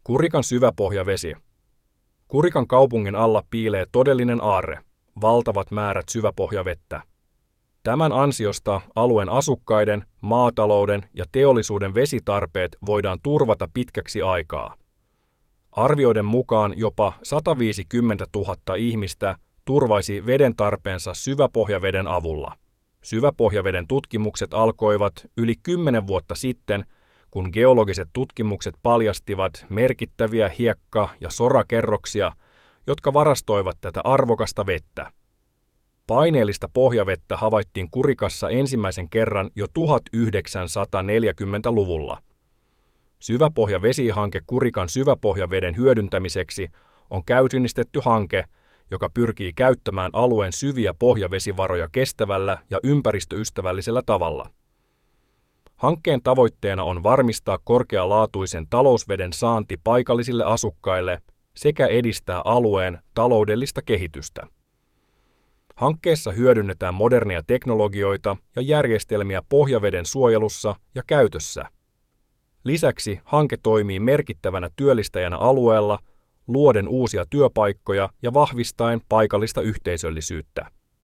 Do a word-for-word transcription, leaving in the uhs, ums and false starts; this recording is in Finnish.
Kurikan syväpohjavesi. Kurikan kaupungin alla piilee todellinen aarre, valtavat määrät syväpohjavettä. Tämän ansiosta alueen asukkaiden, maatalouden ja teollisuuden vesitarpeet voidaan turvata pitkäksi aikaa. Arvioiden mukaan jopa sataviisikymmentätuhatta ihmistä turvaisi veden tarpeensa syväpohjaveden avulla. Syväpohjaveden tutkimukset alkoivat yli kymmenen vuotta sitten, kun geologiset tutkimukset paljastivat merkittäviä hiekka- ja sorakerroksia, jotka varastoivat tätä arvokasta vettä. Paineellista pohjavettä havaittiin Kurikassa ensimmäisen kerran jo tuhatyhdeksänsataaneljäkymmentäluvulla. Syväpohjavesihanke Kurikan syväpohjaveden hyödyntämiseksi on käynnistetty hanke, joka pyrkii käyttämään alueen syviä pohjavesivaroja kestävällä ja ympäristöystävällisellä tavalla. Hankkeen tavoitteena on varmistaa korkealaatuisen talousveden saanti paikallisille asukkaille sekä edistää alueen taloudellista kehitystä. Hankkeessa hyödynnetään modernia teknologioita ja järjestelmiä pohjaveden suojelussa ja käytössä. Lisäksi hanke toimii merkittävänä työllistäjänä alueella, luoden uusia työpaikkoja ja vahvistaen paikallista yhteisöllisyyttä.